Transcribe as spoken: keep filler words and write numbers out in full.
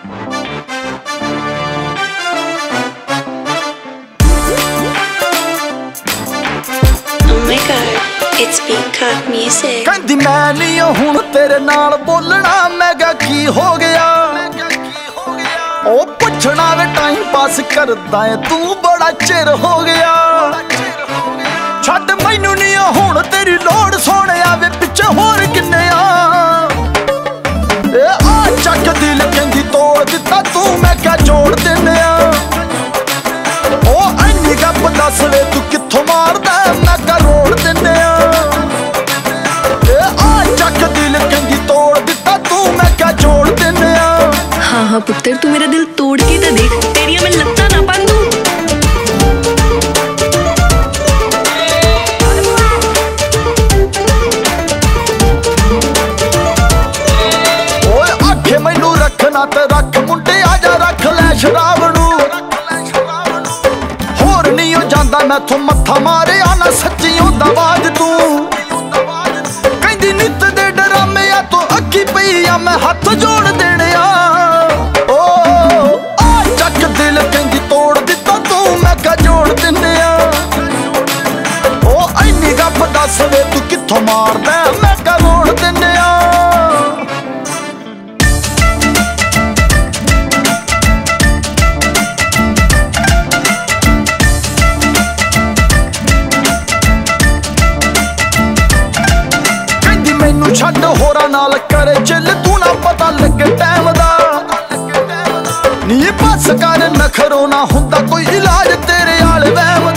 कहंदी मैं नहीं हुण तेरे नाल बोलना, मैं क्या की हो गया ओ पुछना वे टाइम पास करदा है तू बड़ा चिर हो गया। छड्ड मैनू नहीं हुण तेरी लोड़ सोहणिया वे पिछे होर किन्ने आ आ चक दिल कहंदी तोड़ दिता तू, मैं क्या जोड़ दिन्ने आ ओ इन्नी गप दस वे तू कित्थों मारदा, मैं क्या रोड़ दिन्ने आ हाँ हाँ पुत्तर तू मेरा दिल तोड़ के तो देख, तेरिया मैं लत्ता ना बांधू। ओए आखे मैनू रखना ते रख मुंडे आजा रख लै शराब नू, होर नहीं हो जांदा मैथों मत्था मारे आना सच्ची होंदा बाज तू। कहंदी नित दे डरामे आ तू अखी पई आ मैं हथ जोड़ देने आ दस वे तू कित्थों मारदा, मैं क्या रोड़ दिन्ने आ। कहंदी मैनू छड्ड होरां नाल करे चिल तू ना पता लगे टाइम दा, नी बस कर नखरो ना हुंदा कोई इलाज तेरे आले वहम